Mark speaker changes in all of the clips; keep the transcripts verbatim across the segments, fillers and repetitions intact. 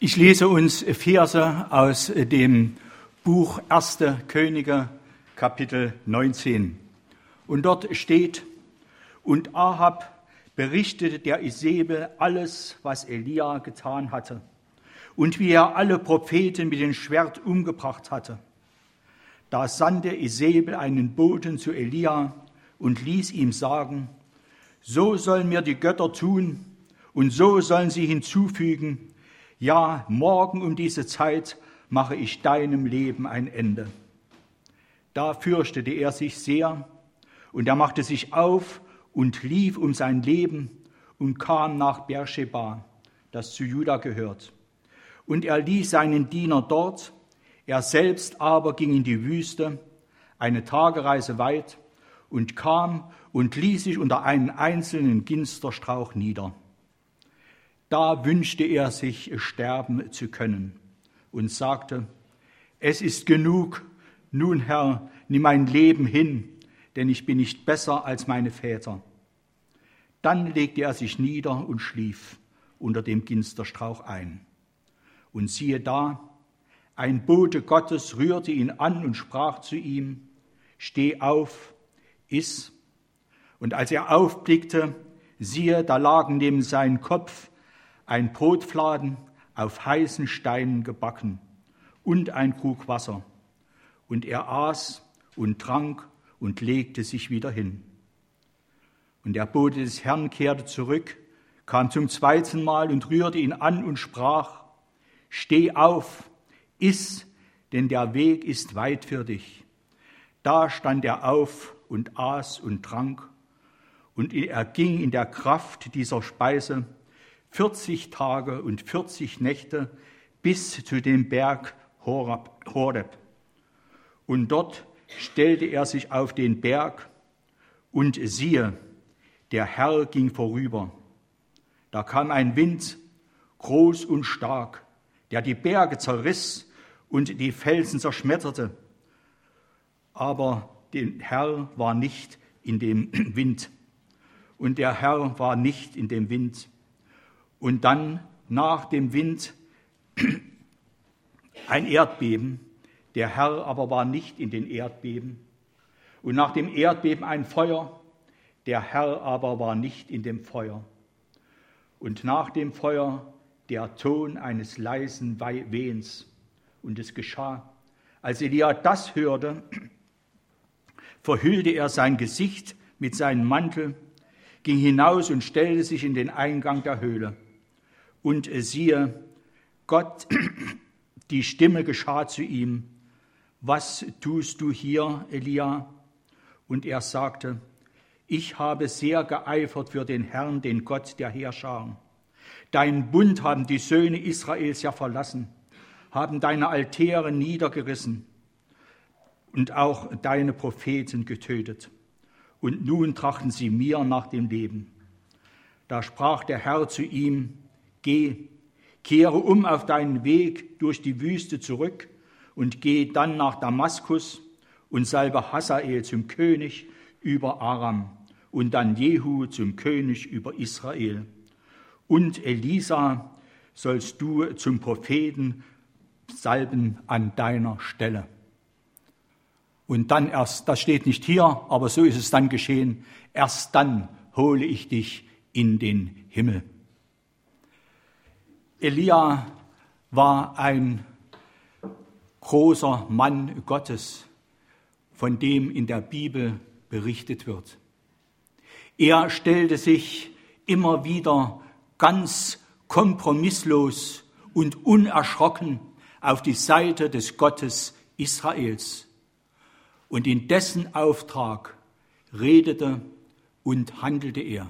Speaker 1: Ich lese uns Verse aus dem Buch Erste Könige, Kapitel neunzehn. Und dort steht: Und Ahab berichtete der Isebel alles, was Elia getan hatte und wie er alle Propheten mit dem Schwert umgebracht hatte. Da sandte Isebel einen Boten zu Elia und ließ ihm sagen: So sollen mir die Götter tun und so sollen sie hinzufügen: Ja, morgen um diese Zeit mache ich deinem Leben ein Ende. Da fürchtete er sich sehr, und er machte sich auf und lief um sein Leben und kam nach Beersheba, das zu Juda gehört. Und er ließ seinen Diener dort, er selbst aber ging in die Wüste, eine Tagereise weit, und kam und ließ sich unter einen einzelnen Ginsterstrauch nieder. Da wünschte er sich, sterben zu können und sagte: Es ist genug, nun Herr, nimm mein Leben hin, denn ich bin nicht besser als meine Väter. Dann legte er sich nieder und schlief unter dem Ginsterstrauch ein. Und siehe da, ein Bote Gottes rührte ihn an und sprach zu ihm: Steh auf, iss. Und als er aufblickte, siehe, da lagen neben seinem Kopf ein Brotfladen auf heißen Steinen gebacken und ein Krug Wasser. Und er aß und trank und legte sich wieder hin. Und der Bote des Herrn kehrte zurück, kam zum zweiten Mal und rührte ihn an und sprach: Steh auf, iss, denn der Weg ist weit für dich. Da stand er auf und aß und trank, und er ging in der Kraft dieser Speise vierzig Tage und vierzig Nächte bis zu dem Berg Horeb. Und dort stellte er sich auf den Berg, und siehe, der Herr ging vorüber. Da kam ein Wind, groß und stark, der die Berge zerriss und die Felsen zerschmetterte. Aber der Herr war nicht in dem Wind. Und der Herr war nicht in dem Wind. Und dann nach dem Wind ein Erdbeben, der Herr aber war nicht in den Erdbeben. Und nach dem Erdbeben ein Feuer, der Herr aber war nicht in dem Feuer. Und nach dem Feuer der Ton eines leisen Wehens. Und es geschah, als Elia das hörte, verhüllte er sein Gesicht mit seinem Mantel, ging hinaus und stellte sich in den Eingang der Höhle. Und siehe, Gott, die Stimme geschah zu ihm: Was tust du hier, Elia? Und er sagte: Ich habe sehr geeifert für den Herrn, den Gott der Heerscharen. Deinen Bund haben die Söhne Israels ja verlassen, haben deine Altäre niedergerissen und auch deine Propheten getötet. Und nun trachten sie mir nach dem Leben. Da sprach der Herr zu ihm: Geh, kehre um auf deinen Weg durch die Wüste zurück und geh dann nach Damaskus und salbe Hazael zum König über Aram und dann Jehu zum König über Israel. Und Elisa sollst du zum Propheten salben an deiner Stelle. Und dann erst, das steht nicht hier, aber so ist es dann geschehen, erst dann hole ich dich in den Himmel. Elia war ein großer Mann Gottes, von dem in der Bibel berichtet wird. Er stellte sich immer wieder ganz kompromisslos und unerschrocken auf die Seite des Gottes Israels. Und in dessen Auftrag redete und handelte er.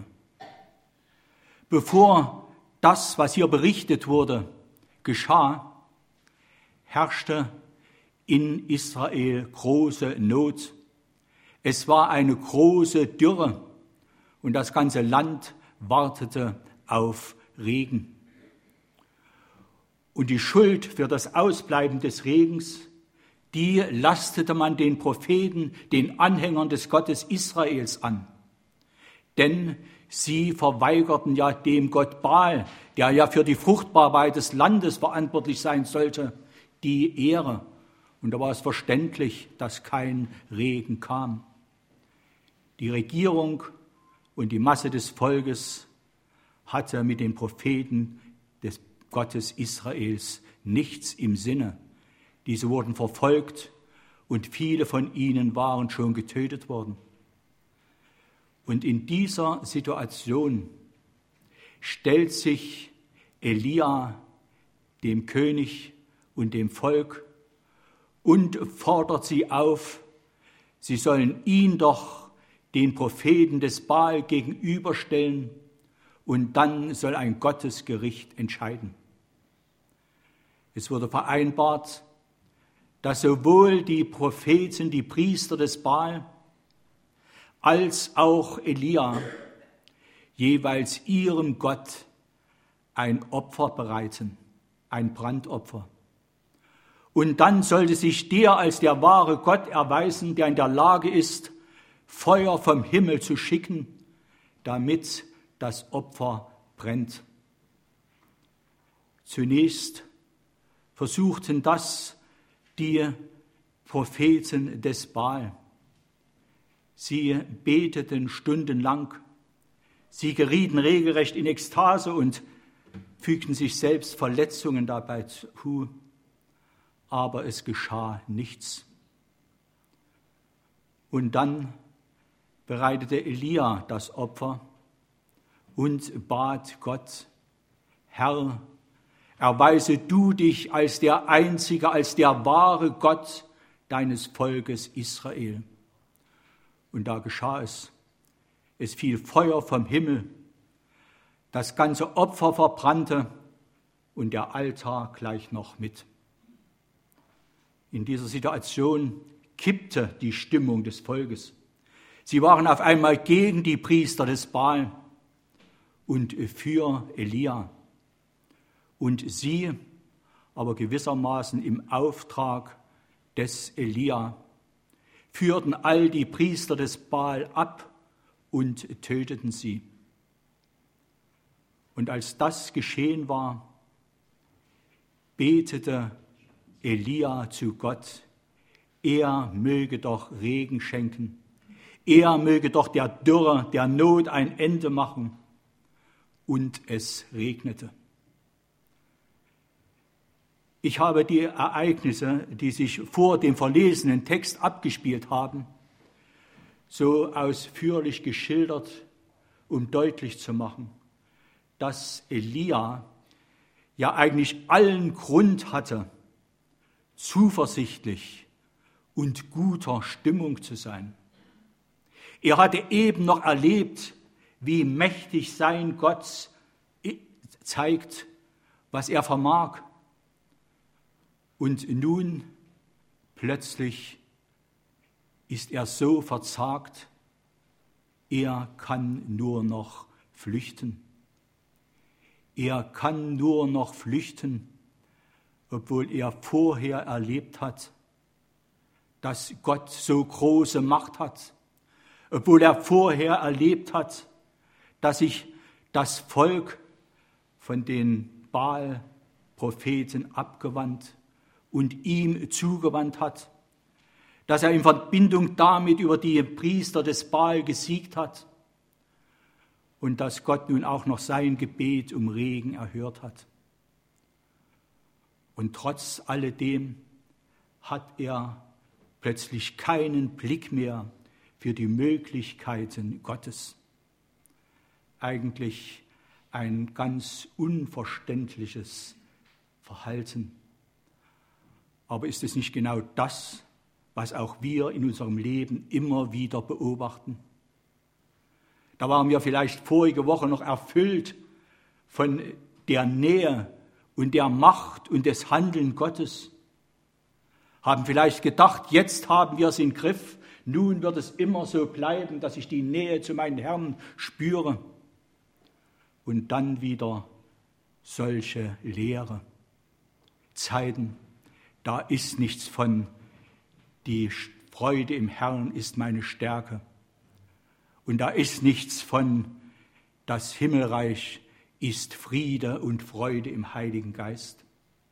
Speaker 1: Bevor das, was hier berichtet wurde, geschah, herrschte in Israel große Not. Es war eine große Dürre und das ganze Land wartete auf Regen. Und die Schuld für das Ausbleiben des Regens, die lastete man den Propheten, den Anhängern des Gottes Israels an. Denn Sie verweigerten ja dem Gott Baal, der ja für die Fruchtbarkeit des Landes verantwortlich sein sollte, die Ehre. Und da war es verständlich, dass kein Regen kam. Die Regierung und die Masse des Volkes hatte mit den Propheten des Gottes Israels nichts im Sinne. Diese wurden verfolgt und viele von ihnen waren schon getötet worden. Und in dieser Situation stellt sich Elia dem König und dem Volk und fordert sie auf, sie sollen ihn doch den Propheten des Baal gegenüberstellen und dann soll ein Gottesgericht entscheiden. Es wurde vereinbart, dass sowohl die Propheten, die Priester des Baal, als auch Elia jeweils ihrem Gott ein Opfer bereiten, ein Brandopfer. Und dann sollte sich der als der wahre Gott erweisen, der in der Lage ist, Feuer vom Himmel zu schicken, damit das Opfer brennt. Zunächst versuchten das die Propheten des Baal. Sie beteten stundenlang. Sie gerieten regelrecht in Ekstase und fügten sich selbst Verletzungen dabei zu. Aber es geschah nichts. Und dann bereitete Elia das Opfer und bat Gott: Herr, erweise du dich als der einzige, als der wahre Gott deines Volkes Israel. Und da geschah es. Es fiel Feuer vom Himmel, das ganze Opfer verbrannte und der Altar gleich noch mit. In dieser Situation kippte die Stimmung des Volkes. Sie waren auf einmal gegen die Priester des Baal und für Elia. Und sie, aber gewissermaßen im Auftrag des Elia, führten all die Priester des Baal ab und töteten sie. Und als das geschehen war, betete Elia zu Gott, er möge doch Regen schenken, er möge doch der Dürre, der Not ein Ende machen. Und es regnete. Ich habe die Ereignisse, die sich vor dem verlesenen Text abgespielt haben, so ausführlich geschildert, um deutlich zu machen, dass Elia ja eigentlich allen Grund hatte, zuversichtlich und guter Stimmung zu sein. Er hatte eben noch erlebt, wie mächtig sein Gott zeigt, was er vermag. Und nun plötzlich ist er so verzagt, er kann nur noch flüchten. Er kann nur noch flüchten, obwohl er vorher erlebt hat, dass Gott so große Macht hat, obwohl er vorher erlebt hat, dass sich das Volk von den Baal-Propheten abgewandt und ihm zugewandt hat, dass er in Verbindung damit über die Priester des Baal gesiegt hat und dass Gott nun auch noch sein Gebet um Regen erhört hat. Und trotz alledem hat er plötzlich keinen Blick mehr für die Möglichkeiten Gottes. Eigentlich ein ganz unverständliches Verhalten. Aber ist es nicht genau das, was auch wir in unserem Leben immer wieder beobachten? Da waren wir vielleicht vorige Woche noch erfüllt von der Nähe und der Macht und des Handelns Gottes. Haben vielleicht gedacht, jetzt haben wir es im Griff, nun wird es immer so bleiben, dass ich die Nähe zu meinem Herrn spüre. Und dann wieder solche leere Zeiten. Da ist nichts von, die Freude im Herrn ist meine Stärke. Und da ist nichts von, Das Himmelreich ist Friede und Freude im Heiligen Geist.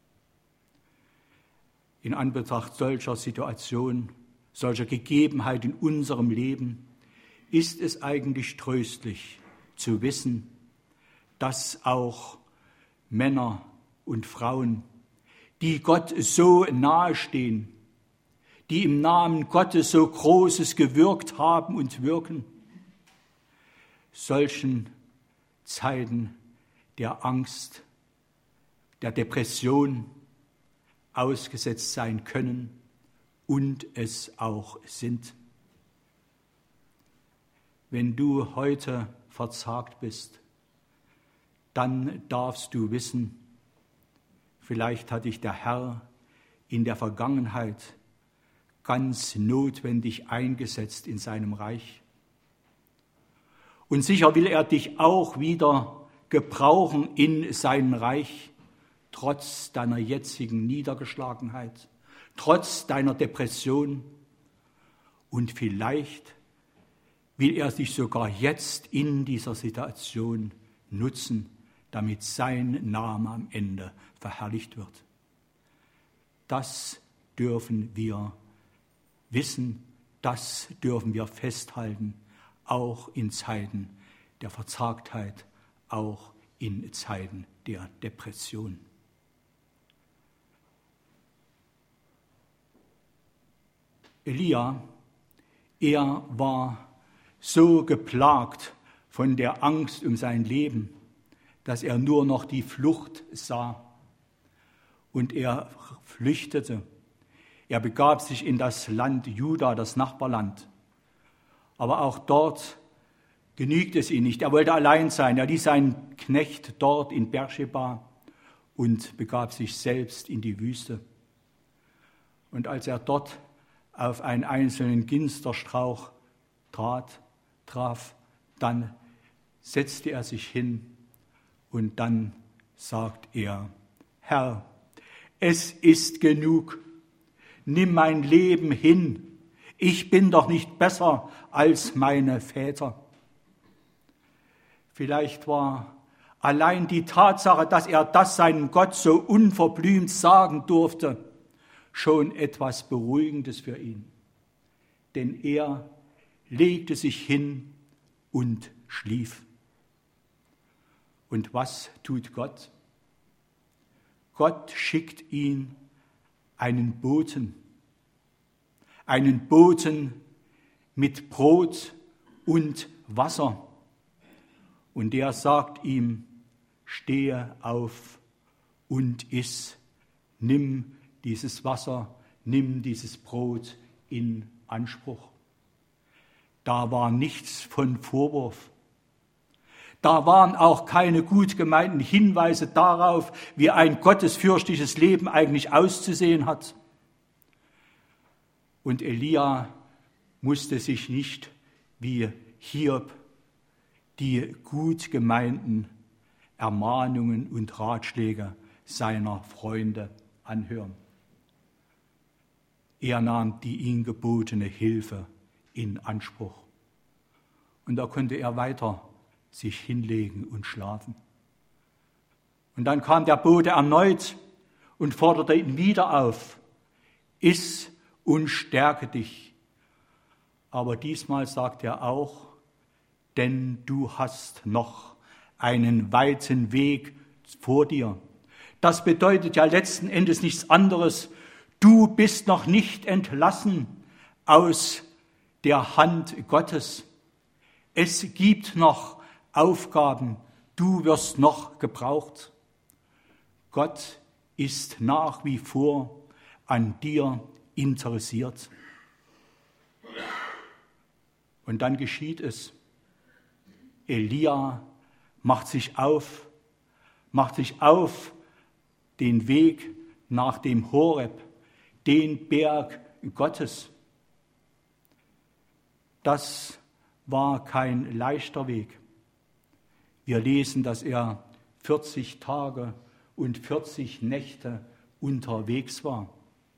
Speaker 1: In Anbetracht solcher Situation, solcher Gegebenheit in unserem Leben, ist es eigentlich tröstlich zu wissen, dass auch Männer und Frauen, die Gott so nahestehen, die im Namen Gottes so Großes gewirkt haben und wirken, solchen Zeiten der Angst, der Depression ausgesetzt sein können und es auch sind. Wenn du heute verzagt bist, dann darfst du wissen, vielleicht hat dich der Herr in der Vergangenheit ganz notwendig eingesetzt in seinem Reich. Und sicher will er dich auch wieder gebrauchen in sein Reich, trotz deiner jetzigen Niedergeschlagenheit, trotz deiner Depression. Und vielleicht will er dich sogar jetzt in dieser Situation nutzen, damit sein Name am Ende verherrlicht wird. Das dürfen wir wissen, das dürfen wir festhalten, auch in Zeiten der Verzagtheit, auch in Zeiten der Depression. Elia, er war so geplagt von der Angst um sein Leben, dass er nur noch die Flucht sah. Und er flüchtete. Er begab sich in das Land Juda, das Nachbarland. Aber auch dort genügt es ihm nicht. Er wollte allein sein. Er ließ seinen Knecht dort in Beersheba und begab sich selbst in die Wüste. Und als er dort auf einen einzelnen Ginsterstrauch trat, traf, dann setzte er sich hin und dann sagt er: Herr, es ist genug, nimm mein Leben hin, ich bin doch nicht besser als meine Väter. Vielleicht war allein die Tatsache, dass er das seinem Gott so unverblümt sagen durfte, schon etwas Beruhigendes für ihn. Denn er legte sich hin und schlief. Und was tut Gott? Gott schickt ihn einen Boten, einen Boten mit Brot und Wasser. Und der sagt ihm: Stehe auf und iss, nimm dieses Wasser, nimm dieses Brot in Anspruch. Da war nichts von Vorwurf. Da waren auch keine gut gemeinten Hinweise darauf, wie ein gottesfürchterliches Leben eigentlich auszusehen hat. Und Elia musste sich nicht wie Hiob die gut gemeinten Ermahnungen und Ratschläge seiner Freunde anhören. Er nahm die ihm gebotene Hilfe in Anspruch. Und da konnte er weiter sich hinlegen und schlafen. Und dann kam der Bote erneut und forderte ihn wieder auf: Iss und stärke dich. Aber diesmal sagt er auch: Denn du hast noch einen weiten Weg vor dir. Das bedeutet ja letzten Endes nichts anderes. Du bist noch nicht entlassen aus der Hand Gottes. Es gibt noch Aufgaben, du wirst noch gebraucht. Gott ist nach wie vor an dir interessiert. Und dann geschieht es. Elia macht sich auf, macht sich auf den Weg nach dem Horeb, den Berg Gottes. Das war kein leichter Weg. Wir lesen, dass er vierzig Tage und vierzig Nächte unterwegs war.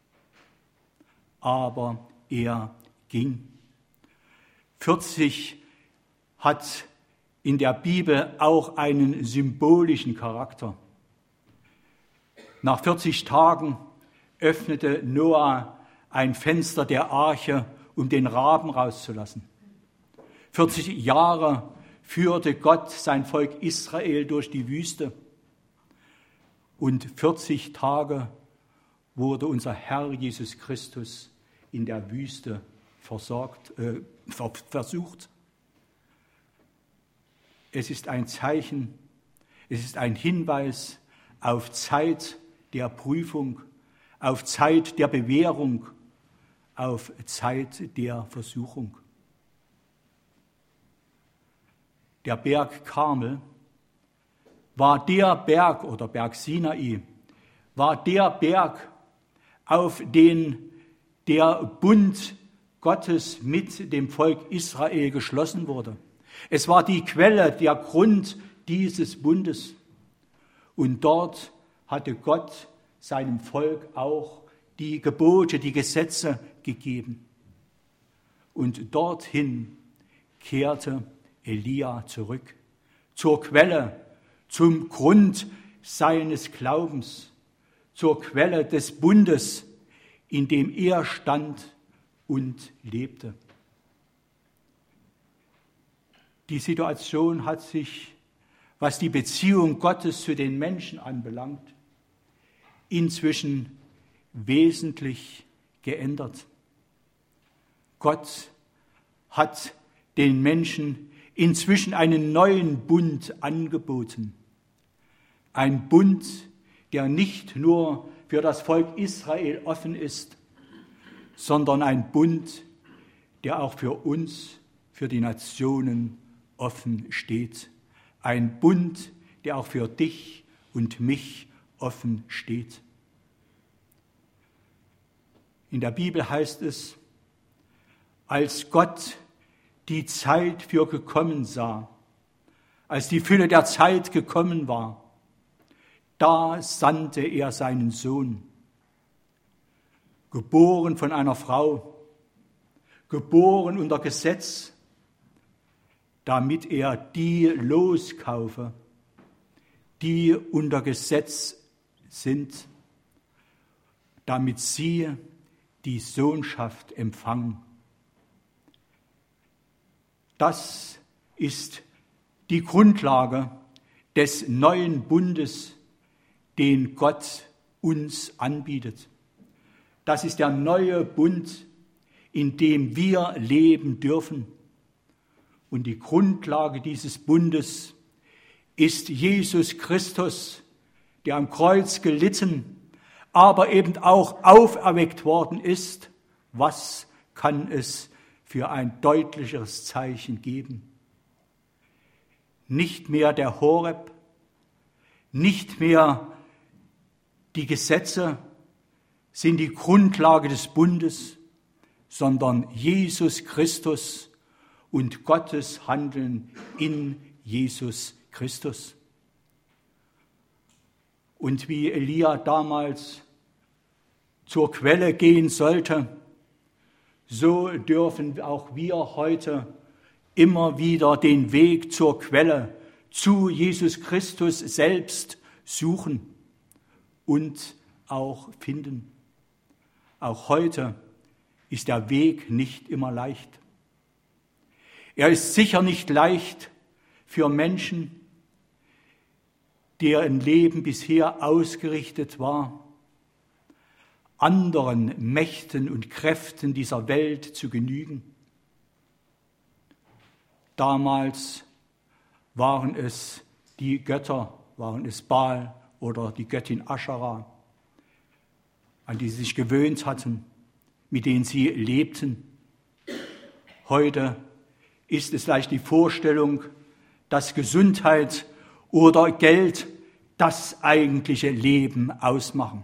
Speaker 1: Aber er ging. vierzig hat in der Bibel auch einen symbolischen Charakter. Nach vierzig Tagen öffnete Noah ein Fenster der Arche, um den Raben rauszulassen. vierzig Jahre führte Gott sein Volk Israel durch die Wüste. Und vierzig Tage wurde unser Herr Jesus Christus in der Wüste versorgt, äh, versucht. Es ist ein Zeichen, es ist ein Hinweis auf Zeit der Prüfung, auf Zeit der Bewährung, auf Zeit der Versuchung. Der Berg Karmel war der Berg, oder Berg Sinai, war der Berg, auf den der Bund Gottes mit dem Volk Israel geschlossen wurde. Es war die Quelle, der Grund dieses Bundes. Und dort hatte Gott seinem Volk auch die Gebote, die Gesetze gegeben. Und dorthin kehrte Elia zurück, zur Quelle, zum Grund seines Glaubens, zur Quelle des Bundes, in dem er stand und lebte. Die Situation hat sich, was die Beziehung Gottes zu den Menschen anbelangt, inzwischen wesentlich geändert. Gott hat den Menschen inzwischen einen neuen Bund angeboten. Ein Bund, der nicht nur für das Volk Israel offen ist, sondern ein Bund, der auch für uns, für die Nationen offen steht. Ein Bund, der auch für dich und mich offen steht. In der Bibel heißt es, als Gott die Zeit für gekommen sah, als die Fülle der Zeit gekommen war, da sandte er seinen Sohn, geboren von einer Frau, geboren unter Gesetz, damit er die loskaufe, die unter Gesetz sind, damit sie die Sohnschaft empfangen. Das ist die Grundlage des neuen Bundes, den Gott uns anbietet. Das ist der neue Bund, in dem wir leben dürfen. Und die Grundlage dieses Bundes ist Jesus Christus, der am Kreuz gelitten, aber eben auch auferweckt worden ist. Was kann es für ein deutlicheres Zeichen geben? Nicht mehr der Horeb, nicht mehr die Gesetze sind die Grundlage des Bundes, sondern Jesus Christus und Gottes Handeln in Jesus Christus. Und wie Elia damals zur Quelle gehen sollte, so dürfen auch wir heute immer wieder den Weg zur Quelle, zu Jesus Christus selbst suchen und auch finden. Auch heute ist der Weg nicht immer leicht. Er ist sicher nicht leicht für Menschen, deren Leben bisher ausgerichtet war, anderen Mächten und Kräften dieser Welt zu genügen. Damals waren es die Götter, waren es Baal oder die Göttin Aschera, an die sie sich gewöhnt hatten, mit denen sie lebten. Heute ist es vielleicht die Vorstellung, dass Gesundheit oder Geld das eigentliche Leben ausmachen.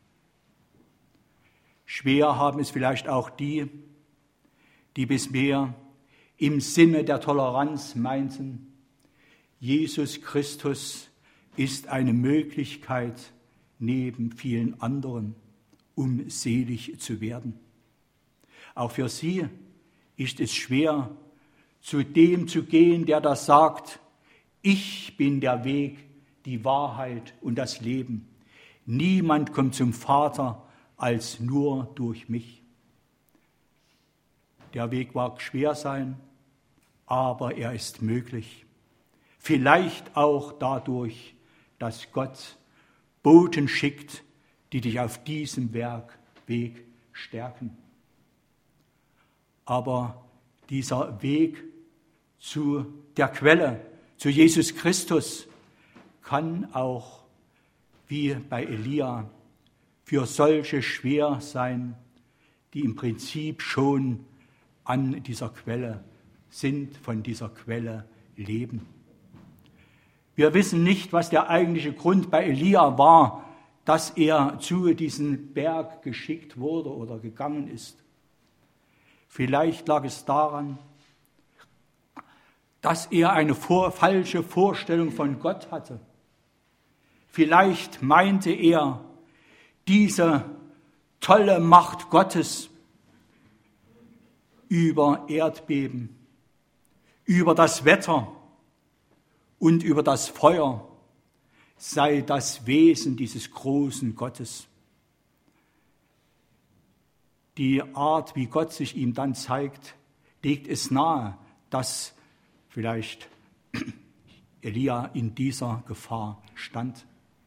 Speaker 1: Schwer haben es vielleicht auch die, die bisher im Sinne der Toleranz meinten, Jesus Christus ist eine Möglichkeit neben vielen anderen, um selig zu werden. Auch für sie ist es schwer, zu dem zu gehen, der das sagt, ich bin der Weg, die Wahrheit und das Leben. Niemand kommt zum Vater als nur durch mich. Der Weg mag schwer sein, aber er ist möglich. Vielleicht auch dadurch, dass Gott Boten schickt, die dich auf diesem Werk, Weg stärken. Aber dieser Weg zu der Quelle, zu Jesus Christus, kann auch, wie bei Elia, für solche schwer sein, die im Prinzip schon an dieser Quelle sind, von dieser Quelle leben. Wir wissen nicht, was der eigentliche Grund bei Elia war, dass er zu diesem Berg geschickt wurde oder gegangen ist. Vielleicht lag es daran, dass er eine vor, falsche Vorstellung von Gott hatte. Vielleicht meinte er, diese tolle Macht Gottes über Erdbeben, über das Wetter und über das Feuer sei das Wesen dieses großen Gottes. Die Art, wie Gott sich ihm dann zeigt, legt es nahe, dass vielleicht Elia in dieser Gefahr stand.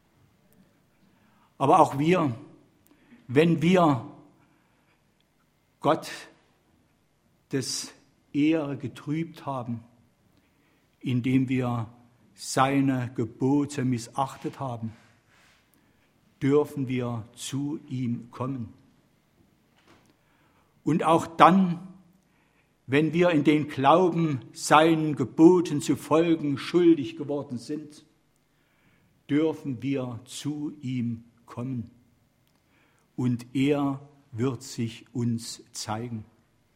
Speaker 1: Aber auch wir, wenn wir Gott des Ehre getrübt haben, indem wir seine Gebote missachtet haben, dürfen wir zu ihm kommen. Und auch dann, wenn wir in den Glauben, seinen Geboten zu folgen, schuldig geworden sind, dürfen wir zu ihm kommen. Und er wird sich uns zeigen.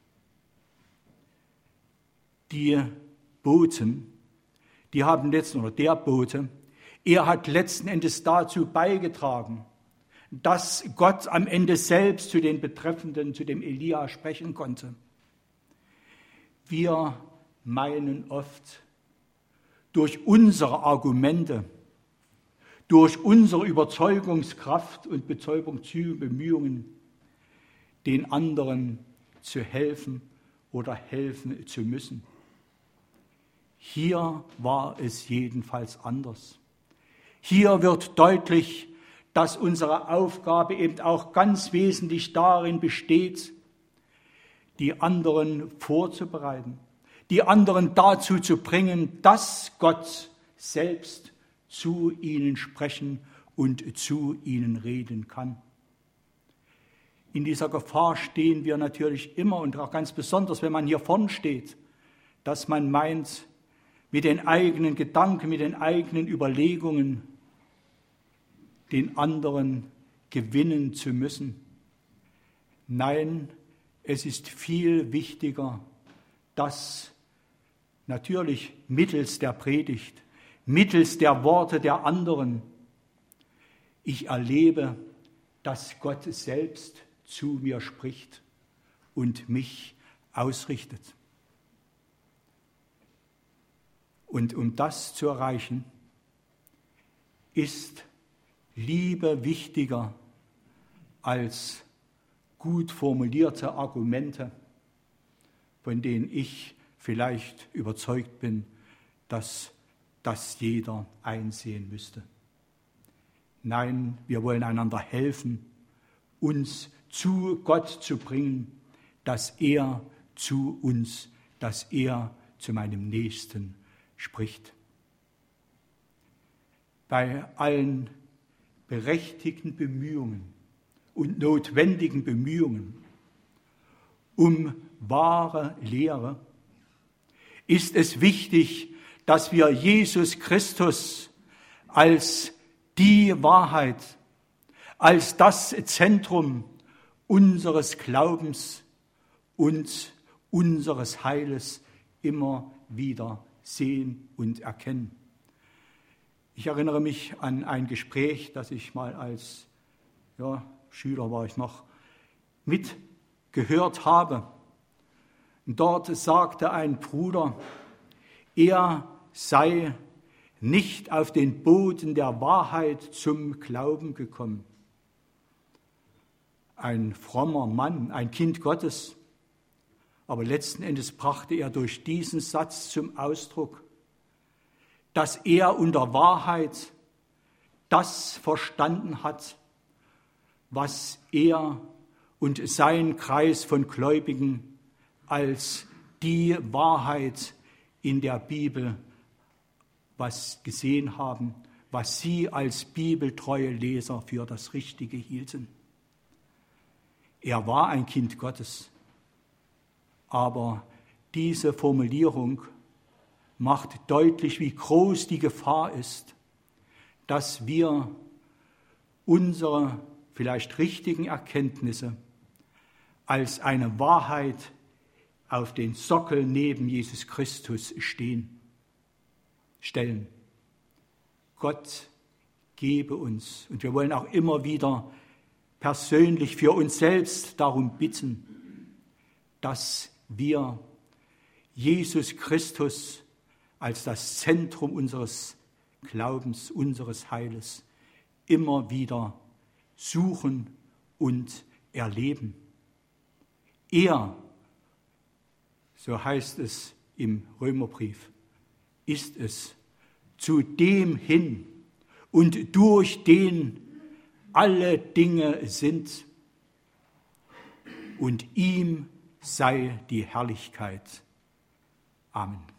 Speaker 1: Die Boten, die haben letzten, oder der Bote, er hat letzten Endes dazu beigetragen, dass Gott am Ende selbst zu den Betreffenden, zu dem Elia sprechen konnte. Wir meinen oft, durch unsere Argumente, durch unsere Überzeugungskraft und Bemühungen, den anderen zu helfen oder helfen zu müssen. Hier war es jedenfalls anders. Hier wird deutlich, dass unsere Aufgabe eben auch ganz wesentlich darin besteht, die anderen vorzubereiten, die anderen dazu zu bringen, dass Gott selbst zu ihnen sprechen und zu ihnen reden kann. In dieser Gefahr stehen wir natürlich immer und auch ganz besonders, wenn man hier vorn steht, dass man meint, mit den eigenen Gedanken, mit den eigenen Überlegungen den anderen gewinnen zu müssen. Nein, es ist viel wichtiger, dass natürlich mittels der Predigt, mittels der Worte der anderen, ich erlebe, dass Gott selbst zu mir spricht und mich ausrichtet. Und um das zu erreichen, ist Liebe wichtiger als gut formulierte Argumente, von denen ich vielleicht überzeugt bin, dass das jeder einsehen müsste. Nein, wir wollen einander helfen, uns zu Gott zu bringen, dass er zu uns, dass er zu meinem Nächsten spricht. Bei allen berechtigten Bemühungen und notwendigen Bemühungen um wahre Lehre ist es wichtig, dass wir Jesus Christus als die Wahrheit, als das Zentrum unseres Glaubens und unseres Heiles immer wieder sehen und erkennen. Ich erinnere mich an ein Gespräch, das ich mal als ja, Schüler war ich noch, mitgehört habe. Und dort sagte ein Bruder, er sei nicht auf den Boden der Wahrheit zum Glauben gekommen. Ein frommer Mann, ein Kind Gottes, aber letzten Endes brachte er durch diesen Satz zum Ausdruck, dass er unter Wahrheit das verstanden hat, was er und sein Kreis von Gläubigen als die Wahrheit in der Bibel was gesehen haben, was sie als bibeltreue Leser für das Richtige hielten. Er war ein Kind Gottes, aber diese Formulierung macht deutlich, wie groß die Gefahr ist, dass wir unsere vielleicht richtigen Erkenntnisse als eine Wahrheit auf den Sockel neben Jesus Christus stehen, stellen. Gott gebe uns, und wir wollen auch immer wieder persönlich für uns selbst darum bitten, dass wir Jesus Christus als das Zentrum unseres Glaubens, unseres Heiles immer wieder suchen und erleben. Er, so heißt es im Römerbrief, ist es, zu dem hin und durch den alle Dinge sind, und ihm sei die Herrlichkeit. Amen.